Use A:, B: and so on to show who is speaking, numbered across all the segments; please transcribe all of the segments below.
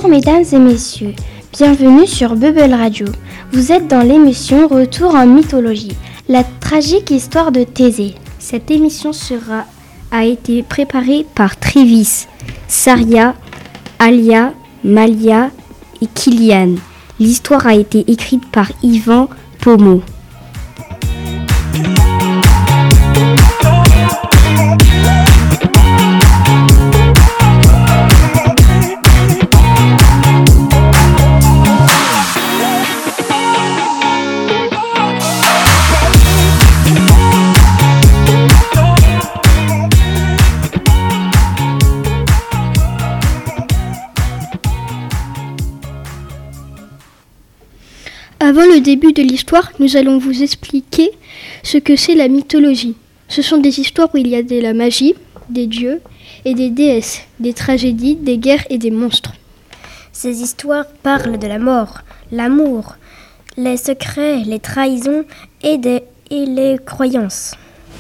A: mesdames et messieurs, bienvenue sur Bubble Radio. Vous êtes dans l'émission Retour en mythologie, la tragique histoire de Thésée.
B: Cette émission a été préparée par Trévis, Saria, Alia, Malia et Kylian. L'histoire a été écrite par Yvan Pomo.
C: Avant le début de l'histoire, nous allons vous expliquer ce que c'est la mythologie. Ce sont des histoires où il y a de la magie, des dieux et des déesses, des tragédies, des guerres et des monstres.
D: Ces histoires parlent de la mort, l'amour, les secrets, les trahisons et les croyances.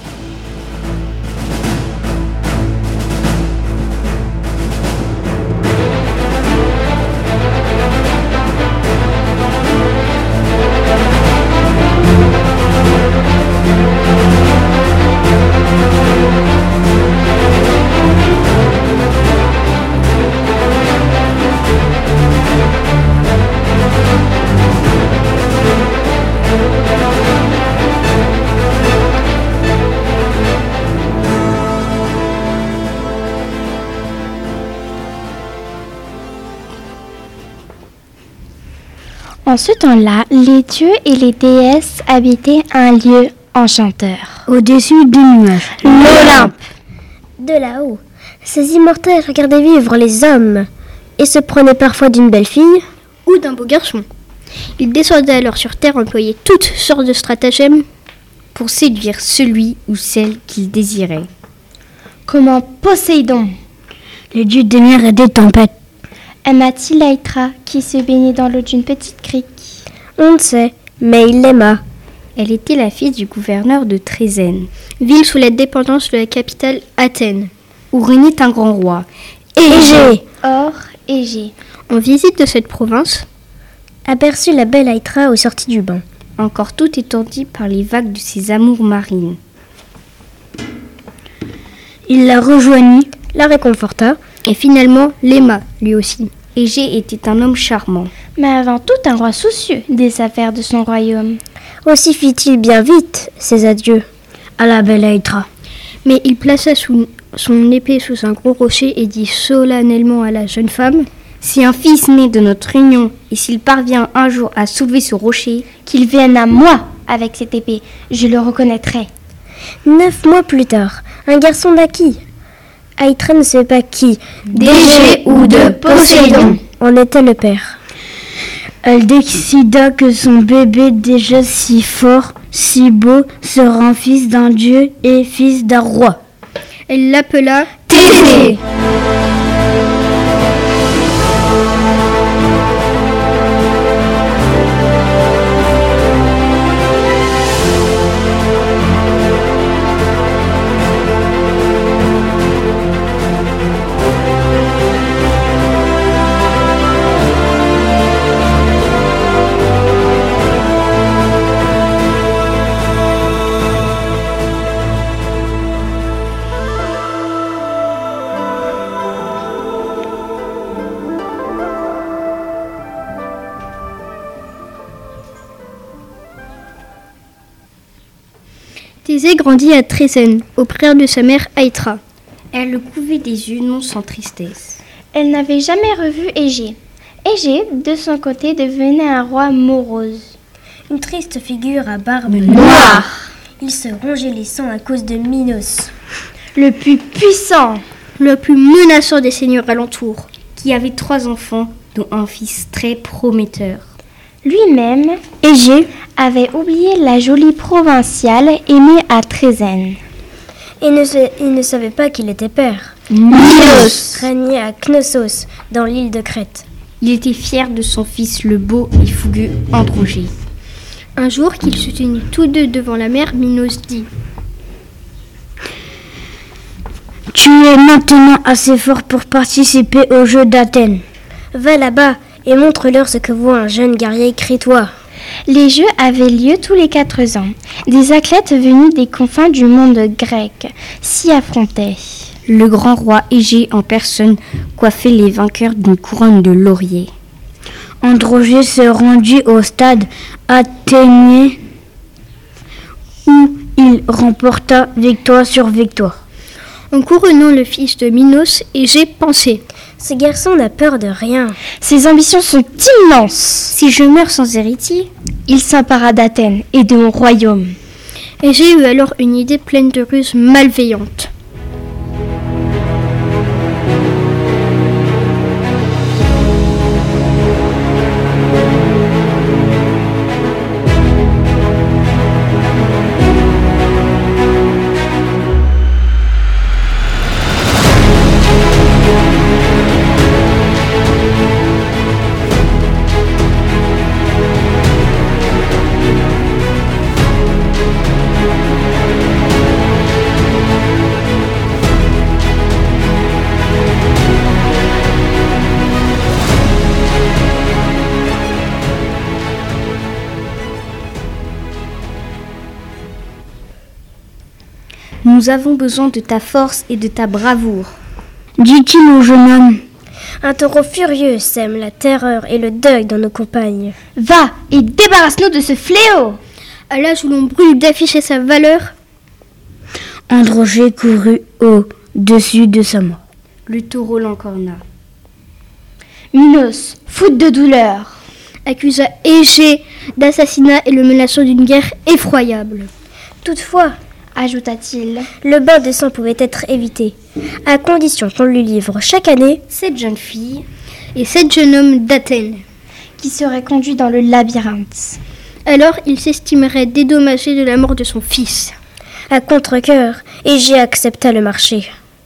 A: En ce temps-là, les dieux et les déesses habitaient un lieu enchanteur.
B: Au-dessus des nuages,
A: l'Olympe.
D: De là-haut, ces immortels regardaient vivre les hommes et se prenaient parfois d'une belle fille
C: ou d'un beau garçon. Ils descendaient alors sur terre, employaient toutes sortes de stratagèmes
B: pour séduire celui ou celle qu'ils désiraient.
A: Comment Poséidon,
B: le dieu des mers et des tempêtes,
A: aima-t-il Aïtra qui se baignait dans l'eau d'une petite crique?
D: On ne sait, mais il l'aima.
B: Elle était la fille du gouverneur de Trézène,
C: ville sous la dépendance de la capitale Athènes,
B: où régnait un grand roi,
A: Égée. Or, Égée,
C: en visite de cette province,
D: aperçut la belle Aïtra aux sorties du bain,
B: encore toute étourdie par les vagues de ses amours marines.
C: Il la rejoignit,
D: la réconforta,
C: et finalement l'aima, lui aussi.
B: Égée était un homme charmant,
A: mais avant tout un roi soucieux des affaires de son royaume.
D: Aussi fit-il bien vite ses adieux
C: à la belle Aïtra. Mais il plaça son épée sous un gros rocher et dit solennellement à la jeune femme:
B: si un fils naît de notre union, et s'il parvient un jour à soulever ce rocher,
A: qu'il vienne à moi avec cette épée, je le reconnaîtrai.
D: 9 mois plus tard, un garçon naquit. Aïtra ne savait pas qui,
A: d'Égée ou de Poséidon,
D: en était le père.
C: Elle décida que son bébé, déjà si fort, si beau, sera fils d'un dieu et fils d'un roi. Elle l'appela
A: Thésée.
C: Thésée grandit à Trézène, auprès de sa mère Aïtra.
B: Elle le couvait des yeux, non sans tristesse.
A: Elle n'avait jamais revu Égée. Égée, de son côté, devenait un roi morose.
D: Une triste figure à barbe
A: noire.
D: Il se rongeait les sangs à cause de Minos,
A: le plus puissant,
C: le plus menaçant des seigneurs alentours,
B: qui avait 3 enfants, dont un fils très prometteur.
A: Lui-même,
C: Égée,
A: avait oublié la jolie provinciale aimée à Trézène.
D: Il ne savait pas qu'il était père.
A: Minos
D: régnait à Knossos, dans l'île de Crète.
B: Il était fier de son fils, le beau et fougueux Androgée.
C: Un jour qu'ils se tenaient tous deux devant la mer, Minos dit:
E: Tu es maintenant assez fort pour participer aux Jeux d'Athènes.
D: Va là-bas et montre-leur ce que vaut un jeune guerrier crétois.
A: Les Jeux avaient lieu tous les 4 ans. Des athlètes venus des confins du monde grec s'y affrontaient.
B: Le grand roi Égée en personne coiffait les vainqueurs d'une couronne de laurier.
E: Androgée se rendit au stade athénien où il remporta victoire sur victoire.
C: En couronnant le fils de Minos, Égée pensait:
D: Ce garçon n'a peur de rien.
A: Ses ambitions sont immenses.
B: Si je meurs sans héritier,
A: Il s'empara d'Athènes et de mon royaume.
C: Égée eut alors une idée pleine de ruses malveillantes.
B: nous avons besoin de ta force et de ta bravoure,
E: dit-il au jeune homme.
D: Un taureau furieux sème la terreur et le deuil dans nos campagnes.
A: Va et débarrasse-nous de ce fléau.
C: À l'âge où l'on brûle d'afficher sa valeur,
E: Androgée courut au-dessus de sa mort.
B: Le taureau l'encorna.
A: Minos, foudre de douleur,
C: accusa Égée d'assassinat et le menaçant d'une guerre effroyable.
D: Toutefois,
A: ajouta-t-il,
D: le bain de sang pouvait être évité, à condition qu'on lui livre chaque année
B: 7 jeunes filles
C: et 7 jeunes hommes d'Athènes.
A: qui serait conduit dans le labyrinthe.
C: Alors il s'estimerait dédommagé de la mort de son fils.
D: à contre-cœur, Égée accepta le marché.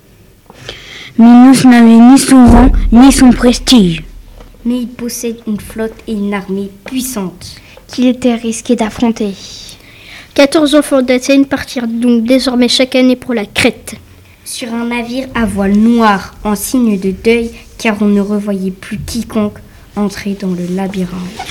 E: Minos n'avait ni son rang ni son prestige.
B: mais il possède une flotte et une armée puissante.
A: Qu'il était risqué d'affronter.
C: 14 enfants d'Athènes partirent donc désormais chaque année pour la Crète.
B: Sur un navire à voile noir en signe de deuil, car on ne revoyait plus quiconque entrer dans le labyrinthe.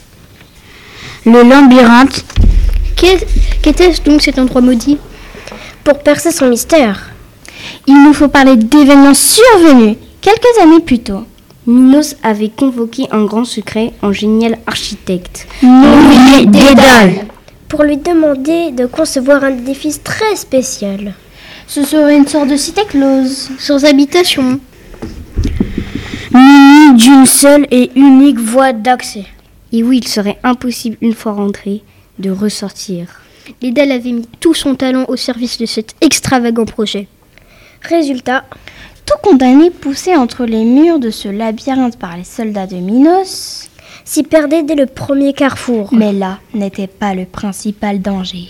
E: Le labyrinthe,
C: Qu'était-ce donc cet endroit maudit?
D: Pour percer son mystère,
A: Il nous faut parler d'événements survenus quelques années plus tôt.
B: Minos avait convoqué un grand secret, un génial architecte.
E: nommé Dédale.
D: pour lui demander de concevoir un édifice très spécial.
A: Ce serait une sorte de cité close.
C: Sans habitation.
E: muni d'une seule et unique voie d'accès.
B: Et où il serait impossible, une fois rentré, de ressortir.
C: Dédale avait mis tout son talent au service de cet extravagant projet.
D: Résultat,
A: Tout condamné poussé entre les murs de ce labyrinthe par les soldats de Minos.
D: s'y perdait dès le premier carrefour.
A: Mais là n'était pas le principal danger.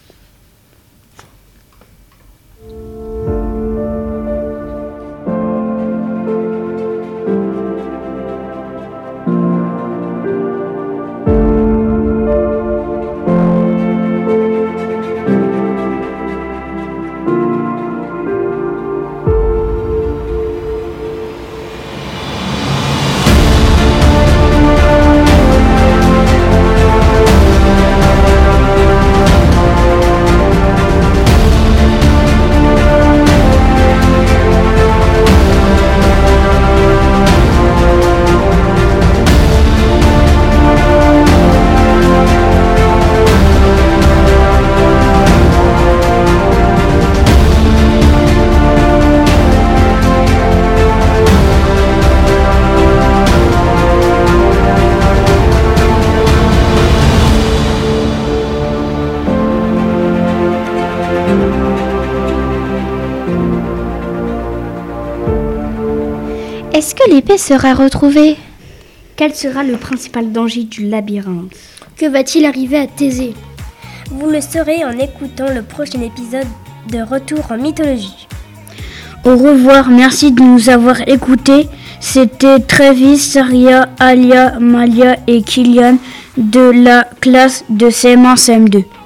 A: Est-ce que l'épée sera retrouvée?
B: Quel sera le principal danger du labyrinthe?
C: Que va-t-il arriver à Thésée?
D: Vous le saurez en écoutant le prochain épisode de Retour en mythologie.
E: Au revoir, merci de nous avoir écoutés. C'était Travis, Saria, Alia, Malia et Kylian de la classe de CM1 CM2.